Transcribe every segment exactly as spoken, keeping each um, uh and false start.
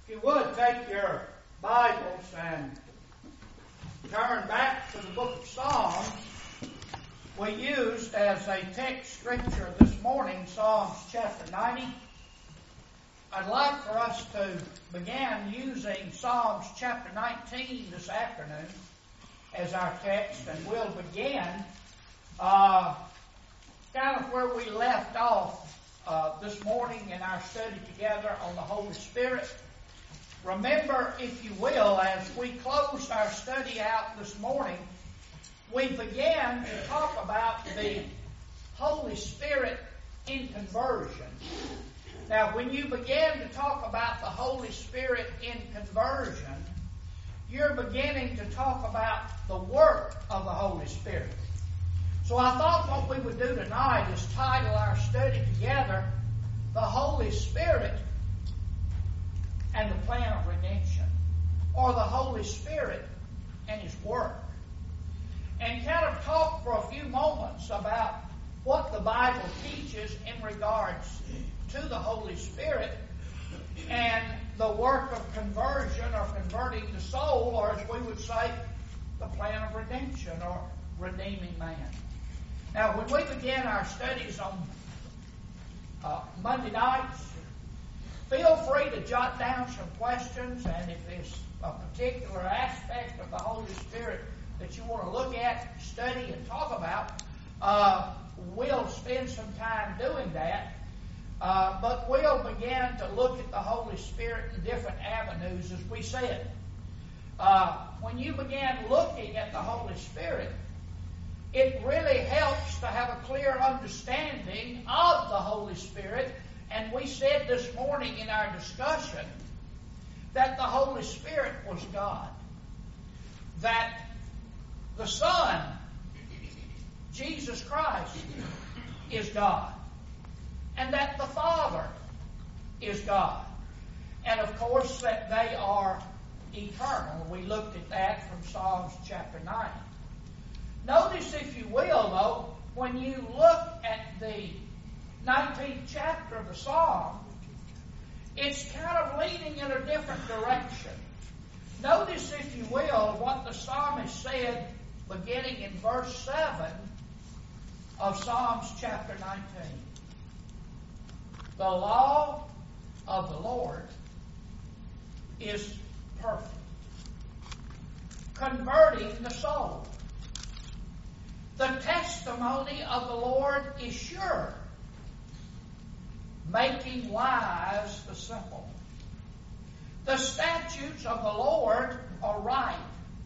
If you would, take your Bibles and turn back to the book of Psalms. We used as a text scripture this morning Psalms chapter ninety. I'd like for us to begin using Psalms chapter nineteen this afternoon as our text, and we'll begin uh, kind of where we left off uh, this morning in our study together on the Holy Spirit. Remember, if you will, as we closed our study out this morning, we began to talk about the Holy Spirit in conversion. Now, when you begin to talk about the Holy Spirit in conversion, you're beginning to talk about the work of the Holy Spirit. So I thought what we would do tonight is title our study together, The Holy Spirit and the Plan of Redemption, or the Holy Spirit and His work. And kind of talk for a few moments about what the Bible teaches in regards to the Holy Spirit and the work of conversion or converting the soul, or as we would say, the plan of redemption or redeeming man. Now, when we begin our studies on uh, Monday nights, feel free to jot down some questions, and if there's a particular aspect of the Holy Spirit that you want to look at, study, and talk about, uh, we'll spend some time doing that. Uh, but we'll begin to look at the Holy Spirit in different avenues, as we said. Uh, when you begin looking at the Holy Spirit, it really helps to have a clear understanding of the Holy Spirit. And we said this morning in our discussion that the Holy Spirit was God. That the Son, Jesus Christ, is God. And that the Father is God. And of course that they are eternal. We looked at that from Psalms chapter nine. Notice, if you will, though, when you look at the nineteenth chapter of the Psalm, it's kind of leaning in a different direction. Notice, if you will, what the psalmist said beginning in verse seven of Psalms chapter nineteen. The law of the Lord is perfect, converting the soul. The testimony of the Lord is sure, making wise the simple. The statutes of the Lord are right,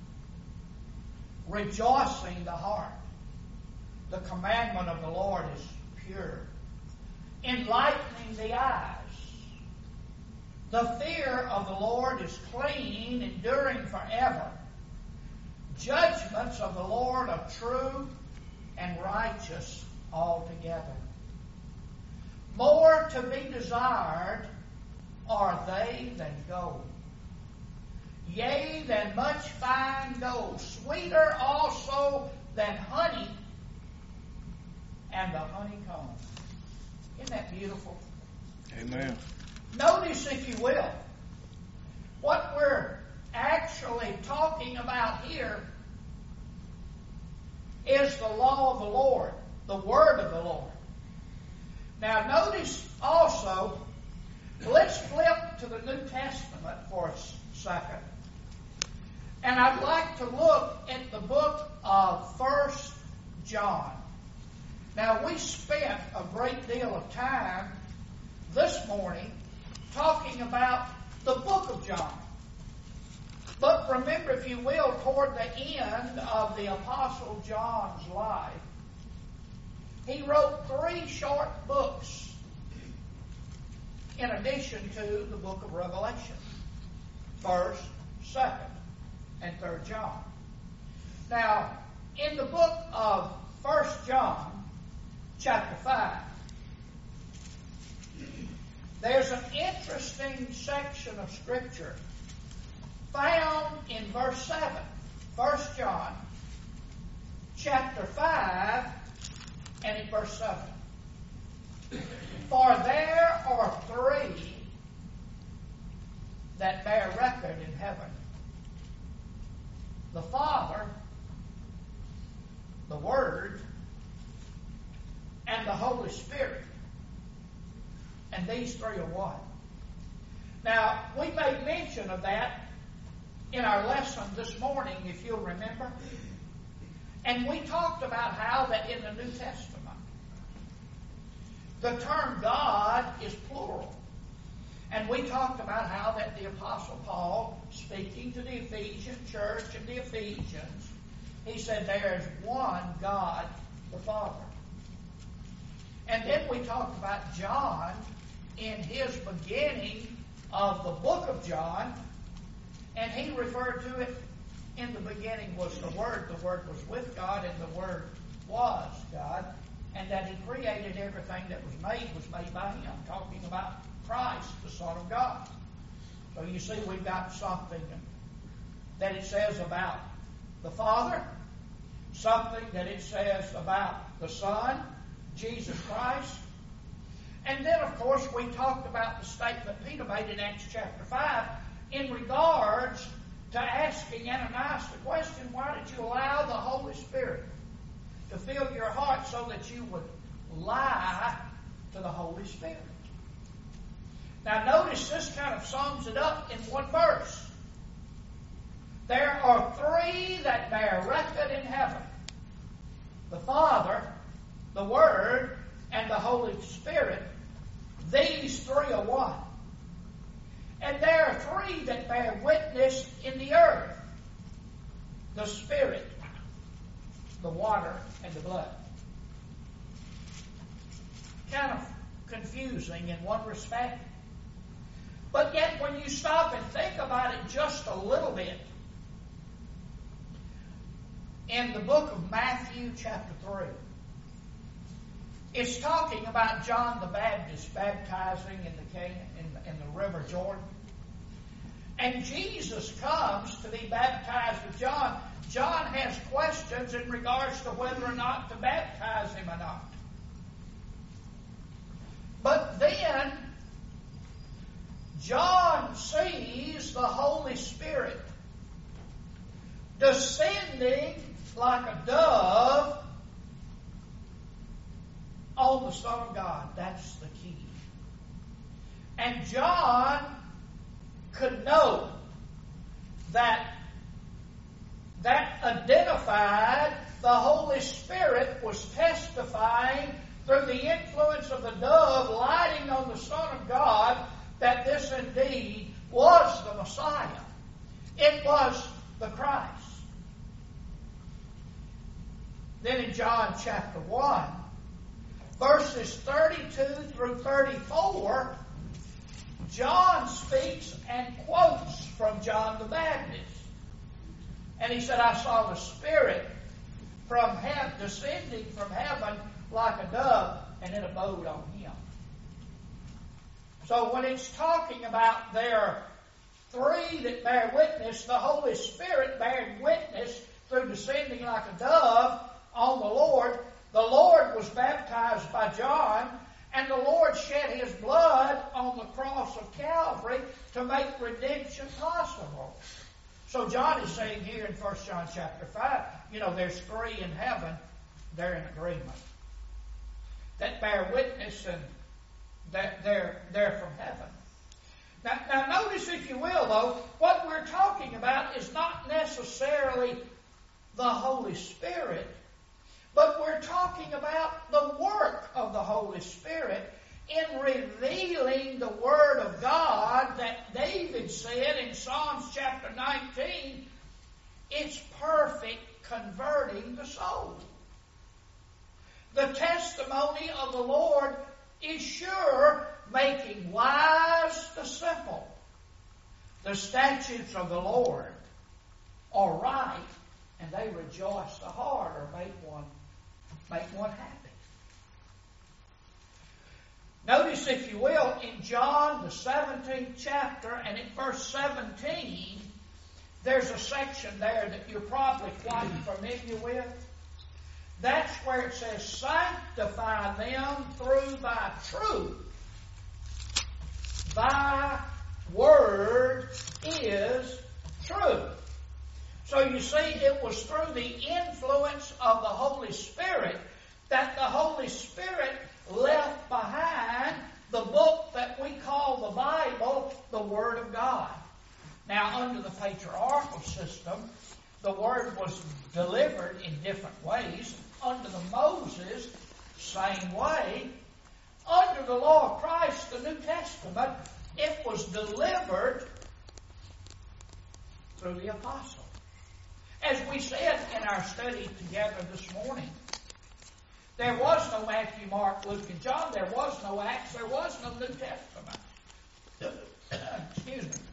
rejoicing the heart. The commandment of the Lord is pure, enlightening the eyes. The fear of the Lord is clean, enduring forever. Judgments of the Lord are true and righteous altogether. More to be desired are they than gold, yea, than much fine gold, sweeter also than honey and the honeycomb. Isn't that beautiful? Amen. Notice, if you will, what we're actually talking about here is the law of the Lord, the word of the Lord. Now notice also, let's flip to the New Testament for a second. And I'd like to look at the book of First John. Now, we spent a great deal of time this morning talking about the book of John. But remember, if you will, toward the end of the Apostle John's life, he wrote three short books in addition to the book of Revelation. First, Second, and Third John. Now, in the book of First John, chapter five, there's an interesting section of Scripture found in verse seven. First John, chapter five, and in verse seven. For there are three that bear record in heaven. The Father, the Word, and the Holy Spirit. And these three are one. Now, we made mention of that in our lesson this morning, if you'll remember. And we talked about how that in the New Testament, the term God is plural. And we talked about how that the Apostle Paul, speaking to the Ephesian church and the Ephesians, he said there is one God, the Father. And then we talked about John in his beginning of the book of John, and he referred to it, in the beginning was the Word, the Word was with God, and the Word was God, and that he created everything that was made was made by him, talking about Christ, the Son of God. So you see, we've got something that it says about the Father, something that it says about the Son, Jesus Christ. And then, of course, we talked about the statement Peter made in Acts chapter five in regards to asking Ananias the question, why did you allow the Holy Spirit to fill your heart so that you would lie to the Holy Spirit? Now notice this kind of sums it up in one verse. There are three that bear record in heaven. The Father, the Word, and the Holy Spirit. These three are one. And there are three that bear witness in the earth. The Spirit, the water, and the blood. Kind of confusing in one respect. But yet when you stop and think about it just a little bit, in the book of Matthew chapter three, it's talking about John the Baptist baptizing in the Can- in, in the river Jordan. And Jesus comes to be baptized with John. John has questions in regards to whether or not to baptize him or not. But then John sees the Holy Spirit descending like a dove on the Son of God. That's the key. And John could know that that identified the Holy Spirit was testifying through the influence of the dove lighting on the Son of God that this indeed was the Messiah. It was the Christ. Then in John chapter one, verses thirty-two through thirty-four, John speaks and quotes from John the Baptist. And he said, I saw the Spirit from heaven, descending from heaven like a dove, and it abode on him. So when it's talking about there are three that bear witness, the Holy Spirit bearing witness through descending like a dove on the Lord. The Lord was baptized by John, and the Lord shed his blood on the cross of Calvary to make redemption possible. So John is saying here in First John chapter five, you know, there's three in heaven, they're in agreement. That bear witness and that they're, they're from heaven. Now, now notice, if you will, though, what we're talking about is not necessarily the Holy Spirit, but we're talking about the work of the Holy Spirit in revealing the Word of God that David said in Psalms chapter nineteen, it's perfect converting the soul. The testimony of the Lord is sure, making wise the simple. The statutes of the Lord are right, and they rejoice the heart, or make one, make one happy. Notice, if you will, in John, the seventeenth chapter, and in verse seventeen, there's a section there that you're probably quite familiar with. That's where it says, sanctify them through thy truth. Thy word you see, it was through the influence of the Holy Spirit that the Holy Spirit left behind the book that we call the Bible, the Word of God. Now, under the patriarchal system, the Word was delivered in different ways. Under the Moses, same way. Under the law of Christ, the New Testament, it was delivered through the apostles. As we said in our study together this morning, there was no Matthew, Mark, Luke, and John. There was no Acts. There was no New Testament. Excuse me.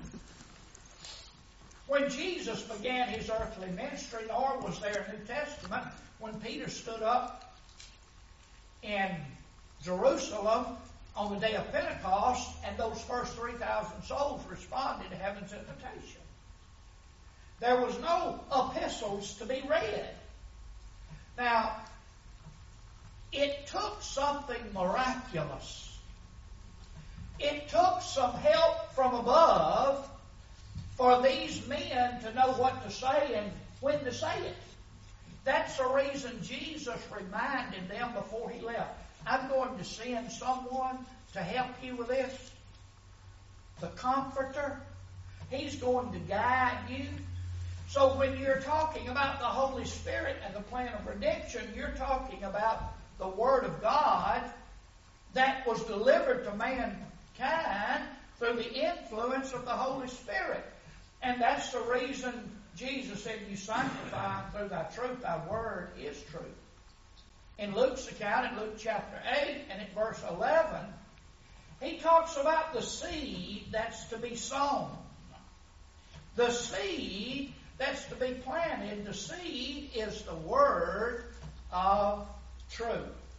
When Jesus began his earthly ministry, nor was there a New Testament. When Peter stood up in Jerusalem on the day of Pentecost, and those first three thousand souls responded to heaven's invitation. There was no epistles to be read. Now, it took something miraculous. It took some help from above for these men to know what to say and when to say it. That's the reason Jesus reminded them before he left, I'm going to send someone to help you with this. The Comforter. He's going to guide you. So when you're talking about the Holy Spirit and the plan of redemption, you're talking about the Word of God that was delivered to mankind through the influence of the Holy Spirit. And that's the reason Jesus said, you sanctify them through thy truth, thy word is truth. In Luke's account, in Luke chapter eight and in verse eleven, he talks about the seed that's to be sown. The seed that's to be planted, the seed is the word of truth.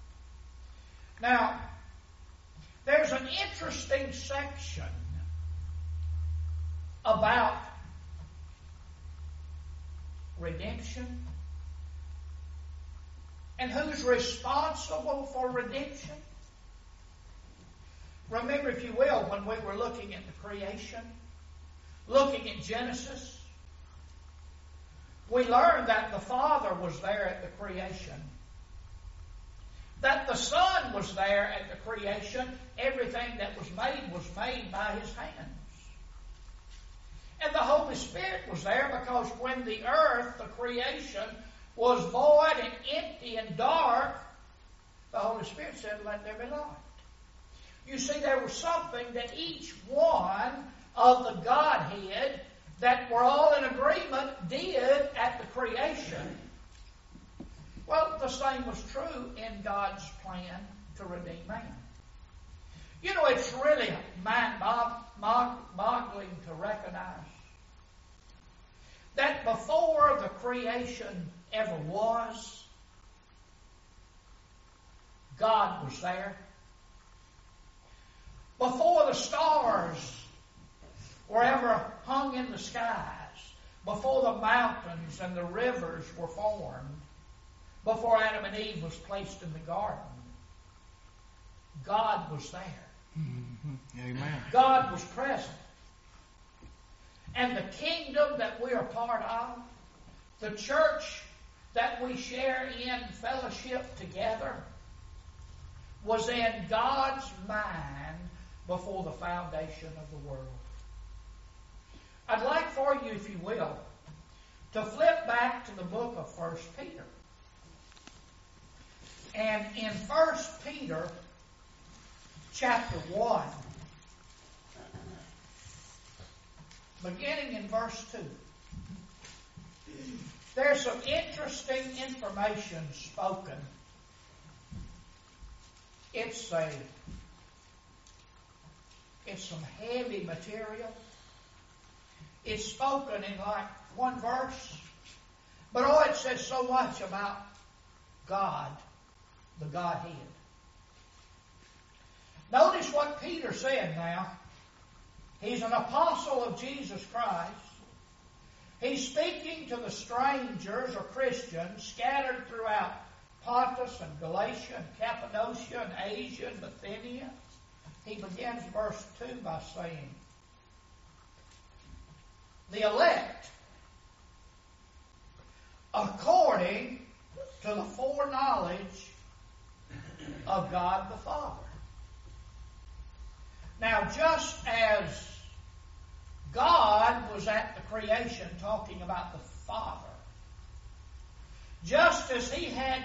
Now, there's an interesting section about redemption and who's responsible for redemption. Remember, if you will, when we were looking at the creation, looking at Genesis, we learned that the Father was there at the creation, that the Son was there at the creation. Everything that was made was made by His hands. And the Holy Spirit was there because when the earth, the creation, was void and empty and dark, the Holy Spirit said, let there be light. You see, there was something that each one of the Godhead that were all in agreement did at the creation. Well, the same was true in God's plan to redeem man. You know, it's really mind-boggling to recognize that before the creation ever was, God was there. Before the stars were ever hung in the skies, before the mountains and the rivers were formed, before Adam and Eve was placed in the garden, God was there. Mm-hmm. Amen. God was present. And the kingdom that we are part of, the church that we share in fellowship together, was in God's mind before the foundation of the world. I'd like for you, if you will, to flip back to the book of First Peter. And in First Peter chapter one, beginning in verse two, there's some interesting information spoken. It's a it's some heavy material. It's spoken in like one verse, but oh, it says so much about God, the Godhead. Notice what Peter said now. He's an apostle of Jesus Christ. He's speaking to the strangers or Christians scattered throughout Pontus and Galatia and Cappadocia and Asia and Bithynia. He begins verse two by saying, the elect according to the foreknowledge of God the Father. Now, just as God was at the creation talking about the Father, just as He had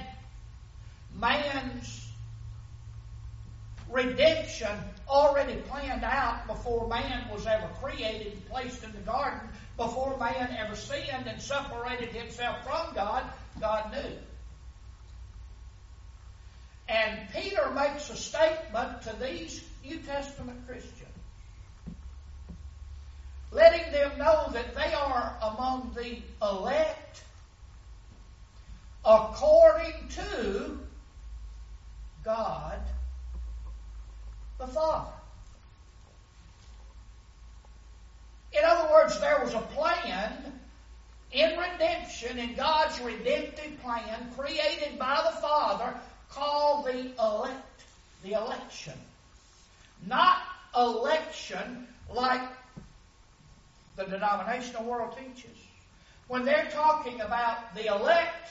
man's redemption already planned out before man was ever created and placed in the garden, before man ever sinned and separated himself from God, God knew. And Peter makes a statement to these New Testament Christians, letting them know that they are among the elect according to God the Father. In other words, there was a plan in redemption, in God's redemptive plan, created by the Father, called the elect, the election. Not election like the denominational world teaches. When they're talking about the elect,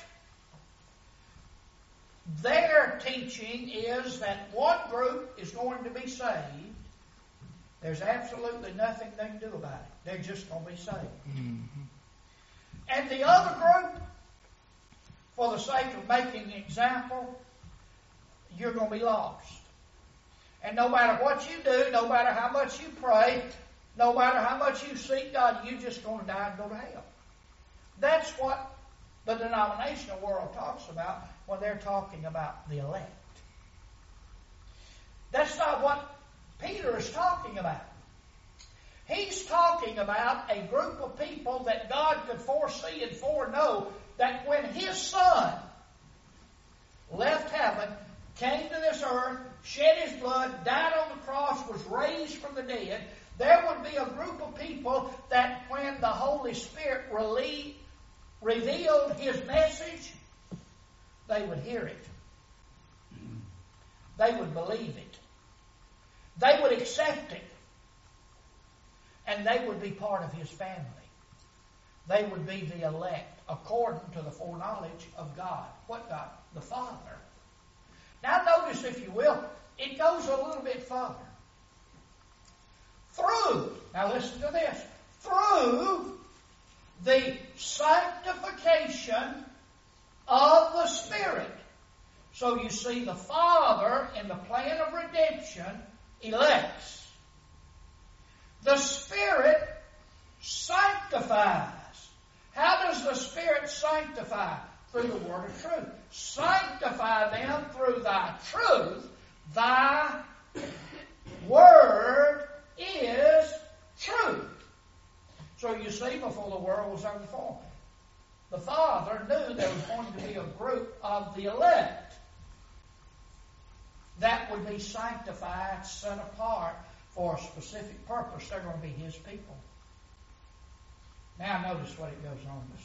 their teaching is that one group is going to be saved. There's absolutely nothing they can do about it. They're just going to be saved. Mm-hmm. And the other group, for the sake of making an example, you're going to be lost. And no matter what you do, no matter how much you pray, no matter how much you seek God, you're just going to die and go to hell. That's what the denominational world talks about when they're talking about the elect. That's not what Peter is talking about. He's talking about a group of people that God could foresee and foreknow that when His Son left heaven, came to this earth, shed His blood, died on the cross, was raised from the dead, there would be a group of people that when the Holy Spirit relieved, revealed His message, they would hear it. They would believe it. They would accept it. And they would be part of His family. They would be the elect according to the foreknowledge of God. What God? The Father. Now notice, if you will, it goes a little bit further. Through, now listen to this, through the sanctification of the Spirit. So you see, the Father, in the plan of redemption, elects. The Spirit sanctifies. How does the Spirit sanctify? Through the word of truth. Sanctify them through thy truth. Thy word is truth. So you see, before the world was ever formed, the Father knew there was going to be a group of the elect that would be sanctified, set apart for a specific purpose. They're going to be His people. Now notice what it goes on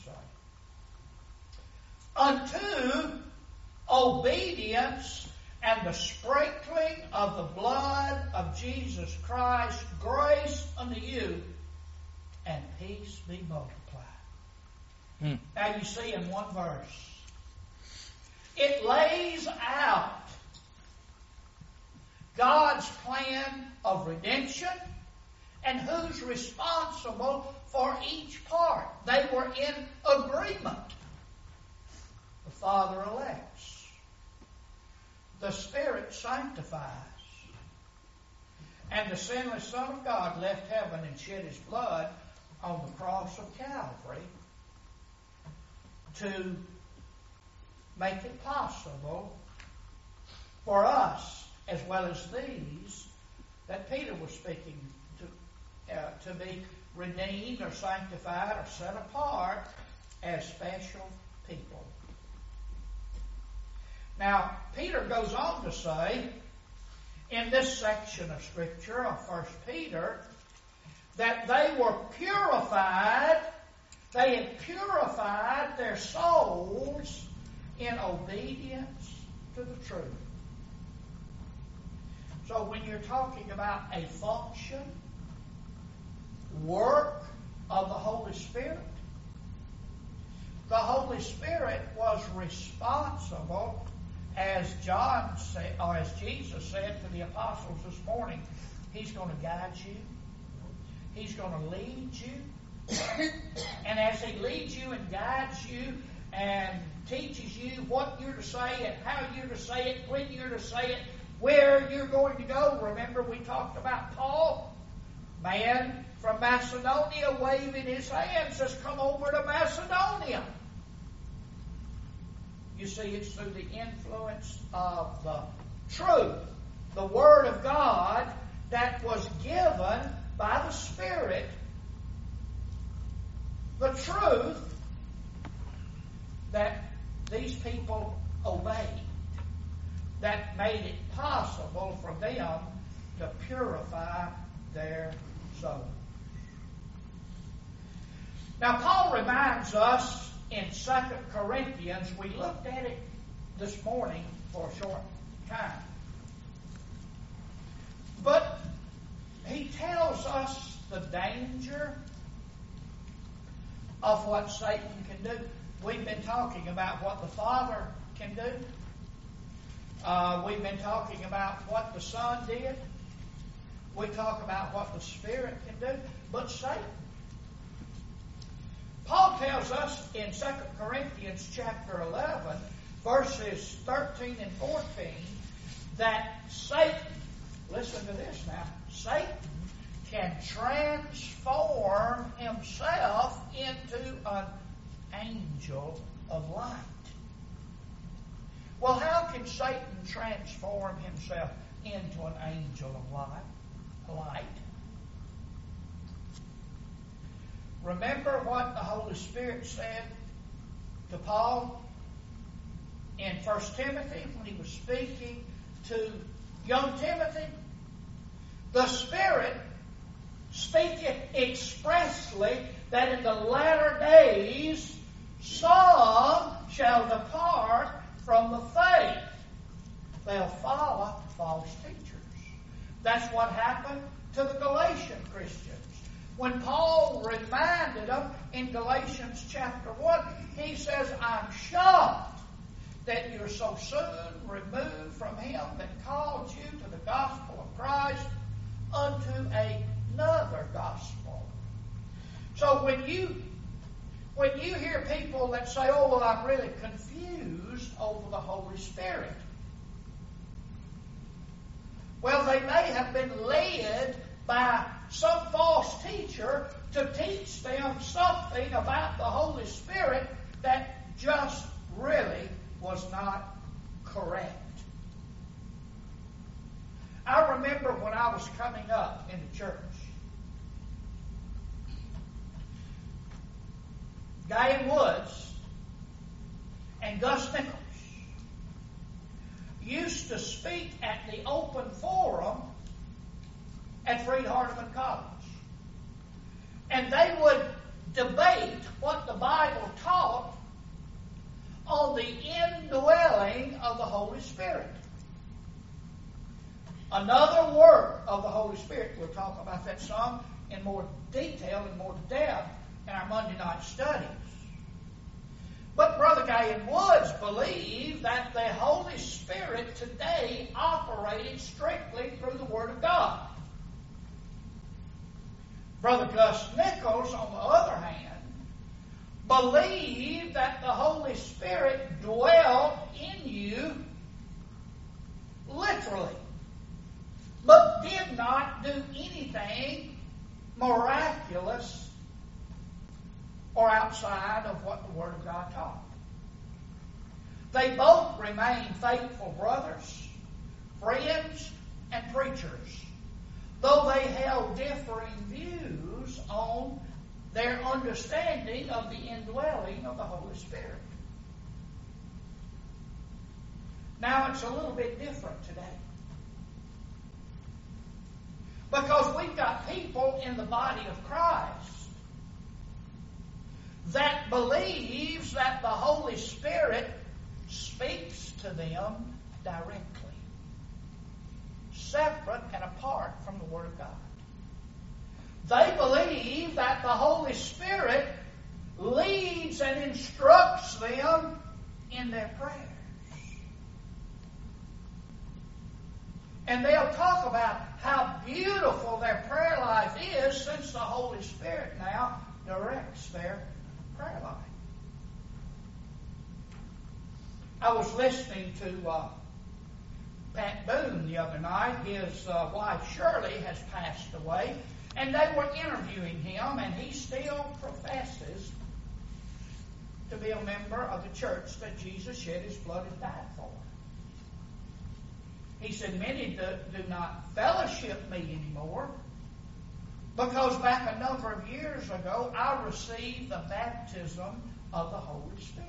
to say. Unto obedience and the sprinkling of the blood of Jesus Christ, grace unto you, and peace be multiplied. Hmm. Now you see in one verse, it lays out God's plan of redemption and who's responsible for each part. They were in agreement. The Father elects. The Spirit sanctifies. And the sinless Son of God left heaven and shed His blood on the cross of Calvary to make it possible for us, as well as these that Peter was speaking to, uh, to be redeemed or sanctified or set apart as special people. Now, Peter goes on to say, in this section of Scripture of First Peter, that they were purified, they had purified their souls in obedience to the truth. So when you're talking about a function, work of the Holy Spirit, the Holy Spirit was responsible, as John said, or as Jesus said to the apostles this morning. He's going to guide you. He's going to lead you. And as He leads you and guides you and teaches you what you're to say and how you're to say it, when you're to say it, where you're going to go. Remember we talked about Paul? Man from Macedonia waving his hand says, come over to Macedonia. You see, it's through the influence of the truth, the Word of God that was given by the Spirit, the truth that these people obeyed, that made it possible for them to purify their souls. Now, Paul reminds us in Second Corinthians, we looked at it this morning for a short time, but he tells us the danger of what Satan can do. We've been talking about what the Father can do. Uh, we've been talking about what the Son did. We talk about what the Spirit can do. But Satan. Paul tells us in Second Corinthians chapter eleven, verses thirteen and fourteen, that Satan, listen to this now, Satan can transform himself into an angel of light. Well, how can Satan transform himself into an angel of light? Light. Remember what the Holy Spirit said to Paul in First Timothy when he was speaking to young Timothy? The Spirit speaketh expressly that in the latter days some shall depart from the faith. They'll follow false teachers. That's what happened to the Galatian Christians. When Paul reminded them in Galatians chapter one, he says, I'm shocked that you're so soon removed from Him that called you to the gospel of Christ unto another gospel. So when you when you hear people that say, oh, well, I'm really confused over the Holy Spirit. Well, they may have been led by some false teacher to teach them something about the Holy Spirit that just really was not correct. I remember when I was coming up in the church, Guy Woods and Gus Nichols used to speak at the open forum at Freed-Hardeman College. And they would debate what the Bible taught on the indwelling of the Holy Spirit. Another work of the Holy Spirit. We'll talk about that some in more detail and more depth in our Monday night studies. But Brother Guy Woods believed that the Holy Spirit today operated strictly through the Word of God. Brother Gus Nichols, on the other hand, believed that the Holy Spirit dwelt in you literally, but did not do anything miraculous or outside of what the Word of God taught. They both remained faithful brothers, friends, and preachers, though they held differing views on their understanding of the indwelling of the Holy Spirit. Now it's a little bit different today. Because we've got people in the body of Christ that believes that the Holy Spirit speaks to them directly, separate and apart from the Word of God. They believe that the Holy Spirit leads and instructs them in their prayers. And they'll talk about how beautiful their prayer life is since the Holy Spirit now directs their prayer life. I was listening to uh, Pat Boone the other night. His uh, wife Shirley has passed away, and they were interviewing him, and he still professes to be a member of the church that Jesus shed His blood and died for. He said, many do, do not fellowship me anymore because back a number of years ago I received the baptism of the Holy Spirit.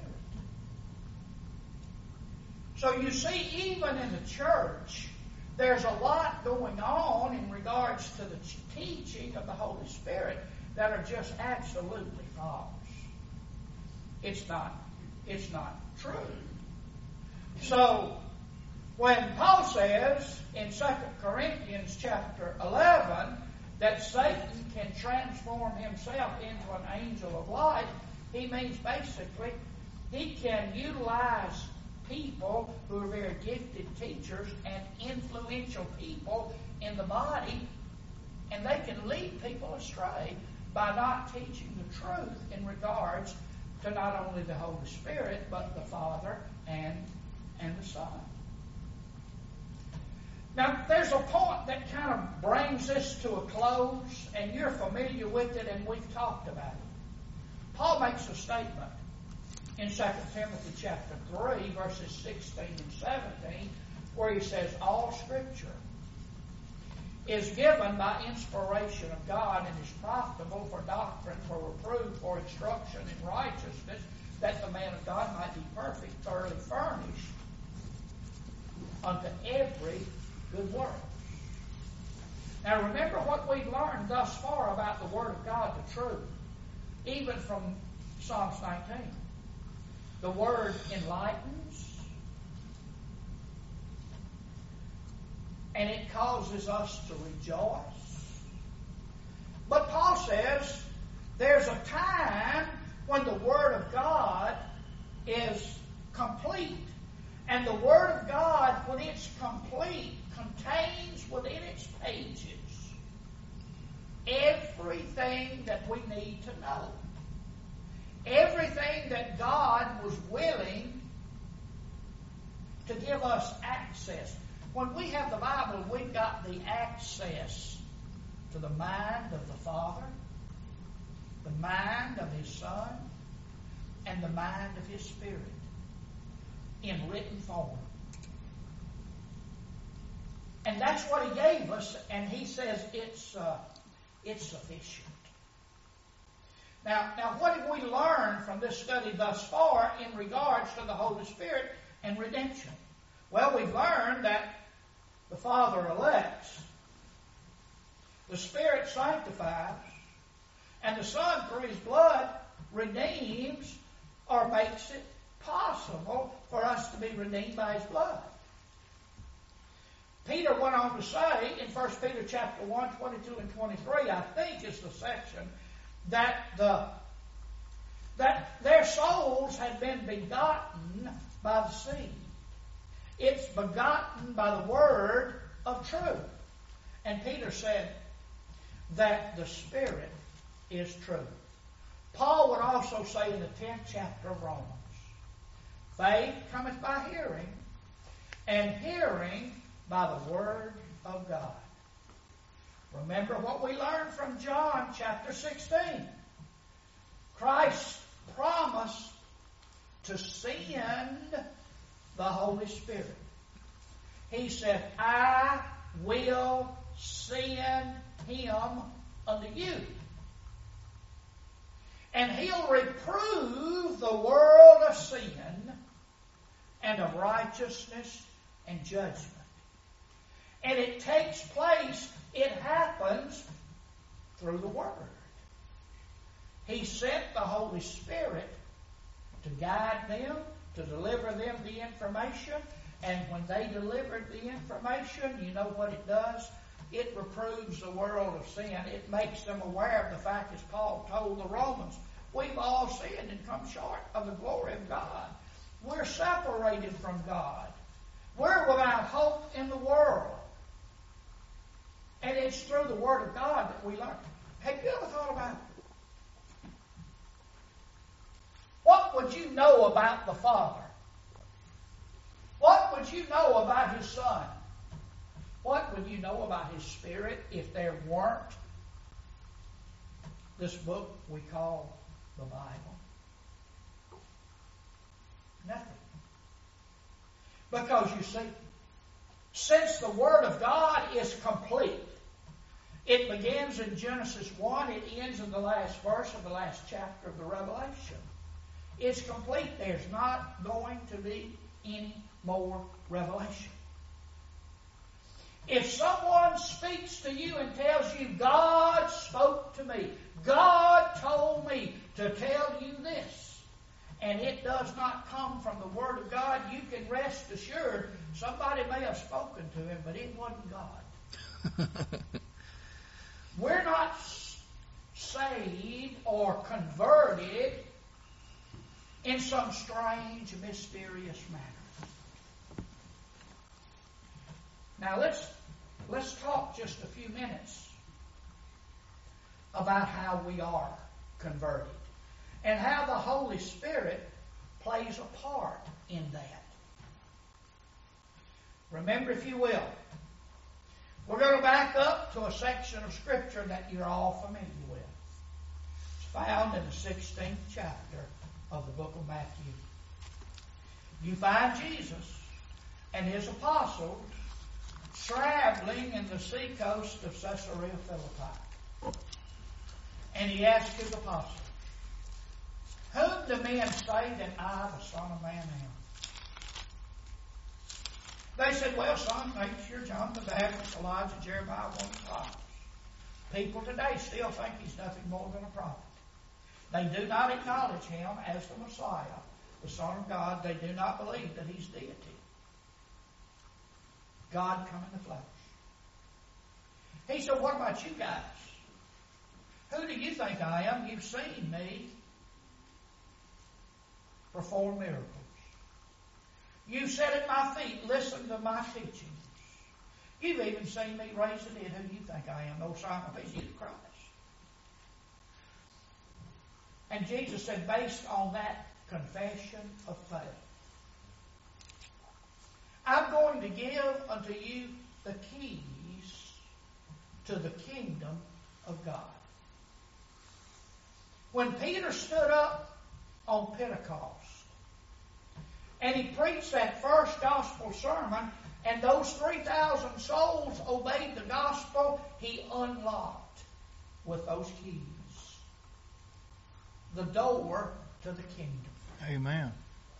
So you see, even in the church, there's a lot going on in regards to the teaching of the Holy Spirit that are just absolutely false. It's not, it's not true. So, when Paul says in Second Corinthians chapter eleven that Satan can transform himself into an angel of light, he means basically he can utilize people who are very gifted teachers and influential people in the body, and they can lead people astray by not teaching the truth in regards to not only the Holy Spirit, but the Father and, and the Son. Now, there's a point that kind of brings this to a close, and you're familiar with it, and we've talked about it. Paul makes a statement in Second Timothy chapter three, verses sixteen and seventeen, where he says, all Scripture is given by inspiration of God and is profitable for doctrine, for reproof, for instruction in righteousness, that the man of God might be perfect, thoroughly furnished unto every good work. Now remember what we've learned thus far about the Word of God, the truth, even from Psalms nineteen. The Word enlightens, and it causes us to rejoice. But Paul says there's a time when the Word of God is complete. And the Word of God, when it's complete, contains within its pages everything that we need to know. Everything that God was willing to give us access. When we have the Bible, we've got the access to the mind of the Father, the mind of His Son, and the mind of His Spirit in written form. And that's what He gave us, and He says it's uh, it's sufficient. Now, now, what have we learned from this study thus far in regards to the Holy Spirit and redemption? Well, we've learned that the Father elects, the Spirit sanctifies, and the Son, through His blood, redeems or makes it possible for us to be redeemed by His blood. Peter went on to say in First Peter chapter one, twenty-two and twenty-three, I think is the section, that the that their souls had been begotten by the seed. It's begotten by the word of truth. And Peter said that the Spirit is truth. Paul would also say in the tenth chapter of Romans, faith cometh by hearing, and hearing by the word of God. Remember what we learned from John chapter sixteen. Christ promised to send the Holy Spirit. He said, I will send Him unto you. And He'll reprove the world of sin and of righteousness and judgment. And it takes place, it happens through the Word. He sent the Holy Spirit to guide them, to deliver them the information. And when they delivered the information, you know what it does? It reproves the world of sin. It makes them aware of the fact, as Paul told the Romans, we've all sinned and come short of the glory of God. We're separated from God. We're without hope in the world. And it's through the Word of God that we learn. Have you ever thought about it? What would you know about the Father? What would you know about His Son? What would you know about His Spirit if there weren't this book we call the Bible? Nothing. Because you see, since the Word of God is complete, it begins in Genesis one, it ends in the last verse of the last chapter of the Revelation. It's complete. There's not going to be any more revelation. If someone speaks to you and tells you, God spoke to me, God told me to tell you this, and it does not come from the Word of God, you can rest assured somebody may have spoken to him, but it wasn't God. We're not saved or converted in some strange, mysterious manner. Now let's let's talk just a few minutes about how we are converted and how the Holy Spirit plays a part in that. Remember, if you will, we're going to back up to a section of Scripture that you're all familiar with. It's found in the sixteenth chapter of the book of Matthew. You find Jesus and His apostles traveling in the seacoast of Caesarea Philippi. And He asked His apostles, whom do men say that I, the Son of Man, am? They said, well, some think you're John the Baptist, Elijah, Jeremiah, one of the prophets. People today still think He's nothing more than a prophet. They do not acknowledge Him as the Messiah, the Son of God. They do not believe that He's deity. God come in the flesh. He said, what about you guys? Who do you think I am? You've seen me perform miracles. You've sat at my feet, listened to my teachings. You've even seen me raise the dead. Who do you think I am? No Simon Peter, Jesus Christ. And Jesus said, based on that confession of faith, I'm going to give unto you the keys to the kingdom of God. When Peter stood up on Pentecost, and he preached that first gospel sermon, and those three thousand souls obeyed the gospel, he unlocked with those keys the door to the kingdom. Amen.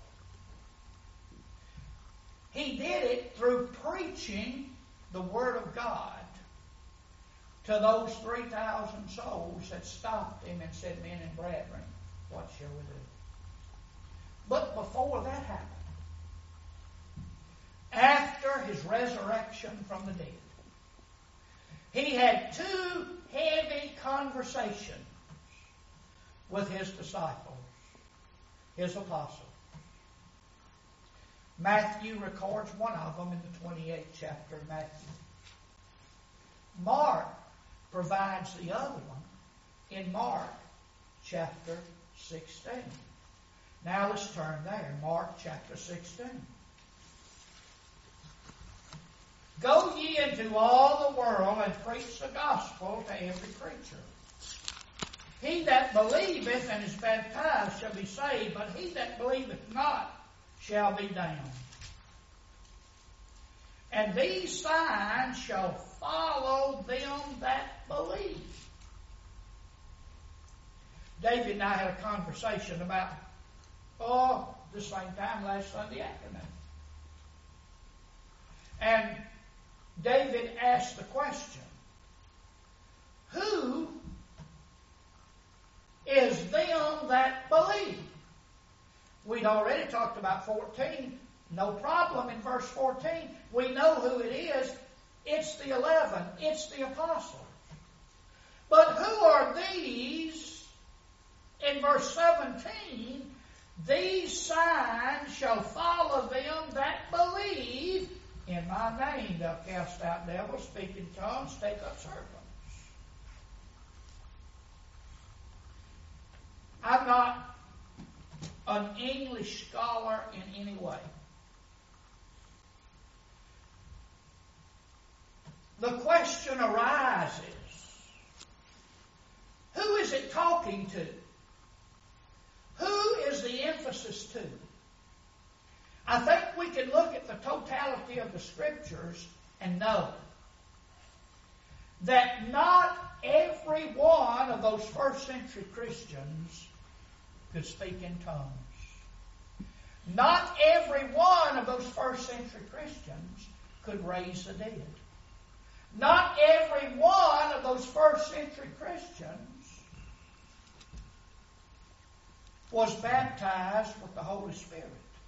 He did it through preaching the Word of God to those three thousand souls that stopped him and said, men and brethren, what shall we do? But before that happened, after His resurrection from the dead, He had two heavy conversations with His disciples, His apostles. Matthew records one of them in the twenty-eighth chapter of Matthew. Mark provides the other one in Mark chapter sixteen. Now let's turn there. Mark chapter sixteen. Go ye into all the world and preach the gospel to every creature. He that believeth and is baptized shall be saved, but he that believeth not shall be damned. And these signs shall follow them that believe. David and I had a conversation about, oh, the same time last Sunday afternoon. And David asked the question, who is them that believe? We'd already talked about fourteen. No problem in verse fourteen. We know who it is. It's the eleven. It's the apostles. But who are these in in verse seventeen, these signs shall follow them that believe. In my name they'll cast out devils, speak in tongues, take up serpents. I'm not an English scholar in any way. The question arises, who is it talking to? Who is the emphasis to? I think we can look at the totality of the Scriptures and know that not every one of those first century Christians could speak in tongues. Not every one of those first century Christians could raise the dead. Not every one of those first century Christians was baptized with the Holy Spirit.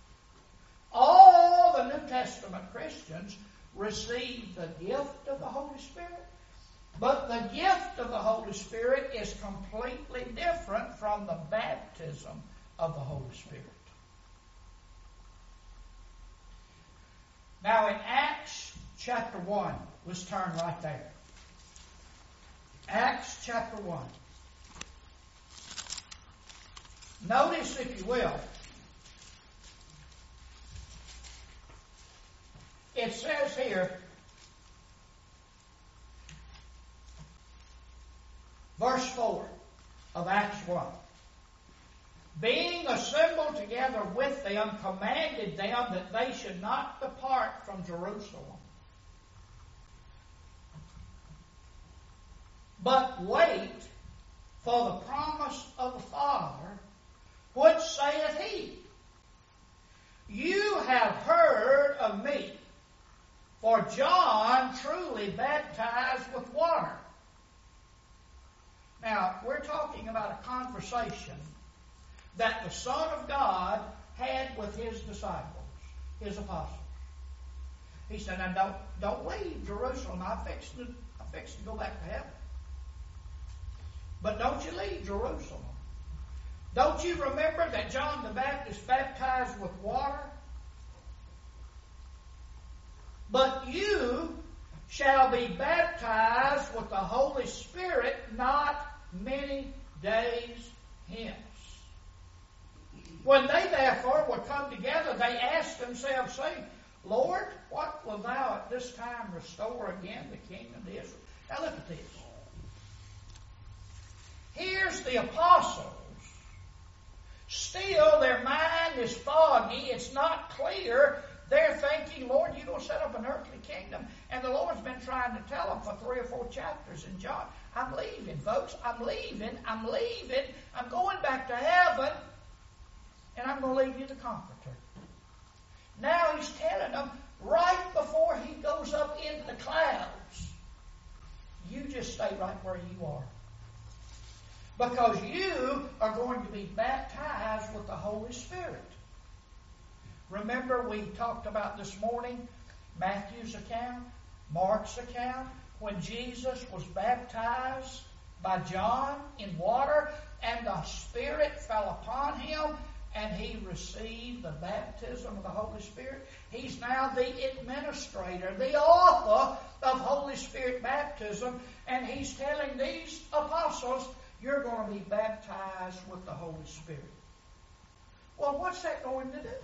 All the New Testament Christians received the gift of the Holy Spirit, but the gift of the Holy Spirit is completely different from the baptism of the Holy Spirit. Now in Acts chapter one, let's turn right there. Acts chapter one. Notice, if you will, it says here, verse four of Acts one. Being assembled together with them, commanded them that they should not depart from Jerusalem, but wait for the promise of the Father, which saith he, you have heard of me, for John truly baptized with water. Now, we're talking about a conversation that the Son of God had with his disciples, his apostles. He said, now don't, don't leave Jerusalem. I'm fixing, to, I'm fixing to go back to heaven. But don't you leave Jerusalem. Don't you remember that John the Baptist baptized with water? But you shall be baptized with the Holy Spirit not many days hence. When they therefore were come together, they asked themselves, saying, Lord, what wilt thou at this time restore again the kingdom to Israel? Now look at this. Here's the apostles. Still, their mind is foggy. It's not clear. They're thinking, Lord, you're going to set up an earthly kingdom. And the Lord's been trying to tell them for three or four chapters in John. I'm leaving, folks. I'm leaving. I'm leaving. I'm going back to heaven. And I'm going to leave you the Comforter. Now he's telling them, right before he goes up into the clouds, you just stay right where you are. Because you are going to be baptized with the Holy Spirit. Remember we talked about this morning Matthew's account, Mark's account, when Jesus was baptized by John in water and the Spirit fell upon him and he received the baptism of the Holy Spirit. He's now the administrator, the author of Holy Spirit baptism, and he's telling these apostles, you're going to be baptized with the Holy Spirit. Well, what's that going to do?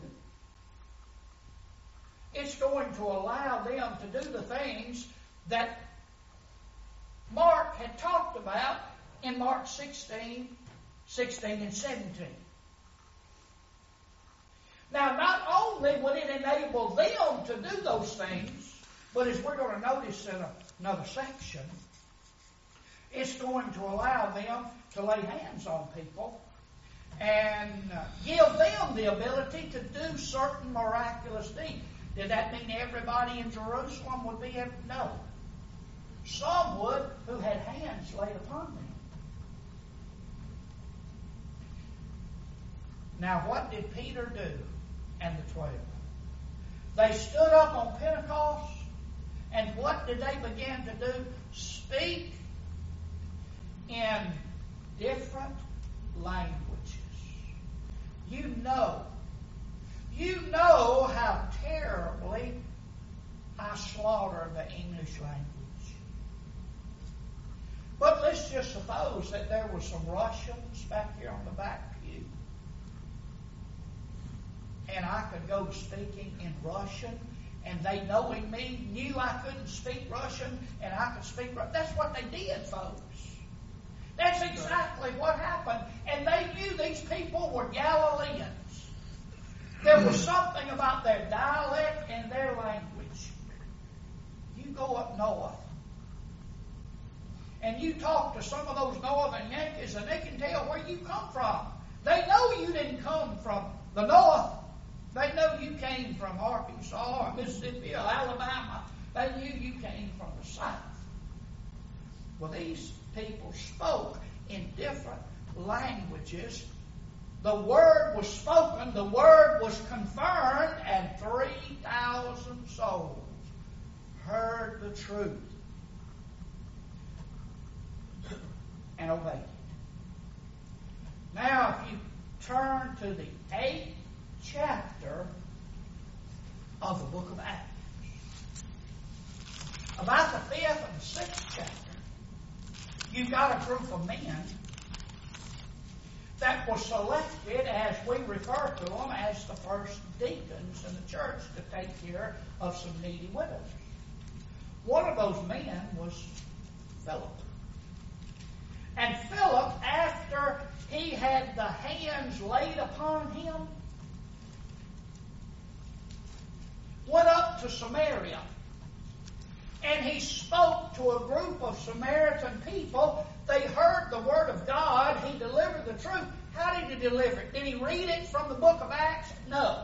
It's going to allow them to do the things that Mark had talked about in Mark sixteen, sixteen and seventeen. Now, not only would it enable them to do those things, but as we're going to notice in another section, it's going to allow them to lay hands on people and give them the ability to do certain miraculous deeds. Did that mean everybody in Jerusalem would be able? No. Some would who had hands laid upon them. Now, what did Peter do and the twelve? They stood up on Pentecost, and what did they begin to do? Speak in different languages. you know, you know how terribly I slaughter the English language. But let's just suppose that there were some Russians back here on the back pew. And I could go speaking in Russian, and they, knowing me, knew I couldn't speak Russian, and I could speak Russian. That's what they did, folks. That's exactly what happened. And they knew these people were Galileans. There was something about their dialect and their language. You go up north, and you talk to some of those northern Yankees, and they can tell where you come from. They know you didn't come from the north. They know you came from Arkansas or Mississippi or Alabama. They knew you came from the south. Well, these people spoke in different languages. The word was spoken, the word was confirmed, and three thousand souls heard the truth and obeyed it. Now, if you turn to the eighth chapter of the book of Acts, about the fifth and sixth chapter, you've got a group of men that were selected, as we refer to them, as the first deacons in the church to take care of some needy widows. One of those men was Philip. And Philip, after he had the hands laid upon him, went up to Samaria. And he spoke to a group of Samaritan people. They heard the Word of God. He delivered the truth. How did he deliver it? Did he read it from the book of Acts? No.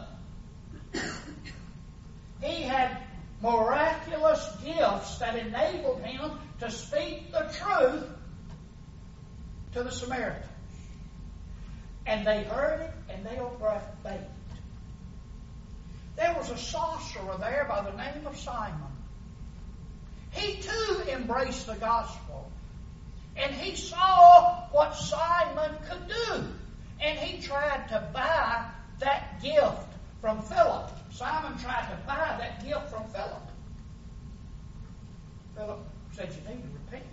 He had miraculous gifts that enabled him to speak the truth to the Samaritans. And they heard it, and they obeyed it. There was a sorcerer there by the name of Simon. He too embraced the gospel. And he saw what Simon could do. And he tried to buy that gift from Philip. Simon tried to buy that gift from Philip. Philip said, you need to repent.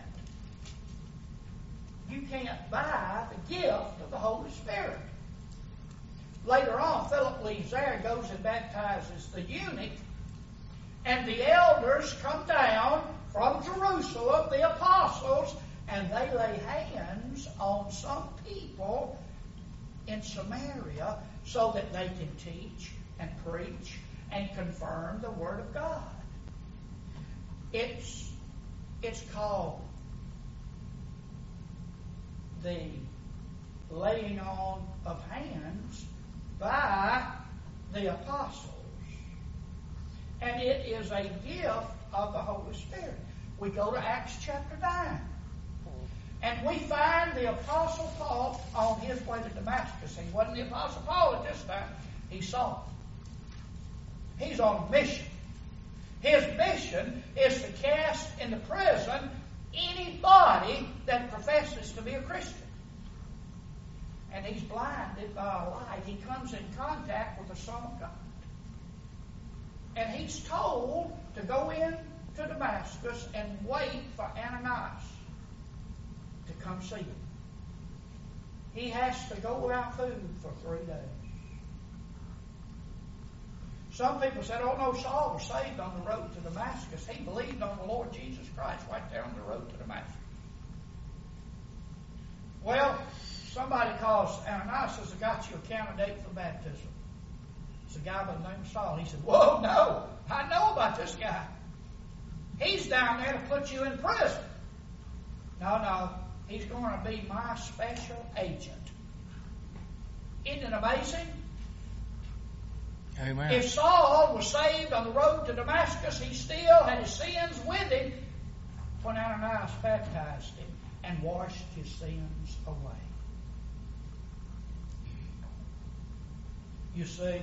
You can't buy the gift of the Holy Spirit. Later on, Philip leaves there and goes and baptizes the eunuch. And the elders come down from Jerusalem, the apostles, and they lay hands on some people in Samaria so that they can teach and preach and confirm the Word of God. It's, it's called the laying on of hands by the apostles. And it is a gift of the Holy Spirit. We go to Acts chapter nine. And we find the Apostle Paul on his way to Damascus. He wasn't the Apostle Paul at this time. He's Saul. He's on a mission. His mission is to cast into prison anybody that professes to be a Christian. And he's blinded by a light. He comes in contact with the Son of God. And he's told to go in to Damascus and wait for Ananias to come see him. He has to go without food for three days. Some people said, oh no, Saul was saved on the road to Damascus. He believed on the Lord Jesus Christ right there on the road to Damascus. Well, somebody calls Ananias, says, I got you a candidate for baptism. It's a guy by the name of Saul. He said, whoa, no, I know about this guy. He's down there to put you in prison. No, no, he's going to be my special agent. Isn't it amazing? Amen. If Saul was saved on the road to Damascus, he still had his sins with him when Ananias baptized him and washed his sins away. You see,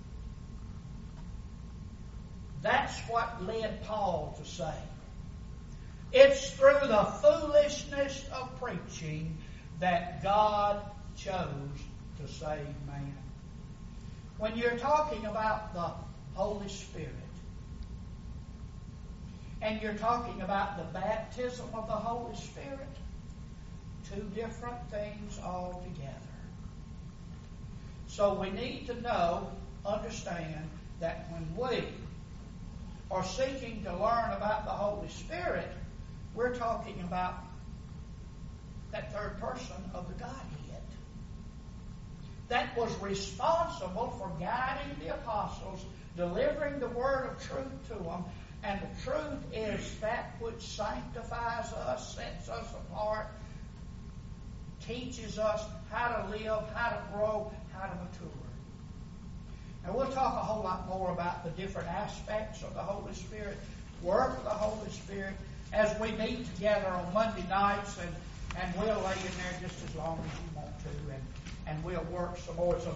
that's what led Paul to say, it's through the foolishness of preaching that God chose to save man. when you're talking about the Holy Spirit, and you're talking about the baptism of the Holy Spirit, two different things altogether. So we need to know, understand, that when we are seeking to learn about the Holy Spirit, we're talking about that third person of the Godhead that was responsible for guiding the apostles, delivering the word of truth to them. And the truth is that which sanctifies us, sets us apart, teaches us how to live, how to grow, how to mature. And we'll talk a whole lot more about the different aspects of the Holy Spirit, work of the Holy Spirit, as we meet together on Monday nights, and, and we'll lay in there just as long as you want to, and, and we'll work some more. It's a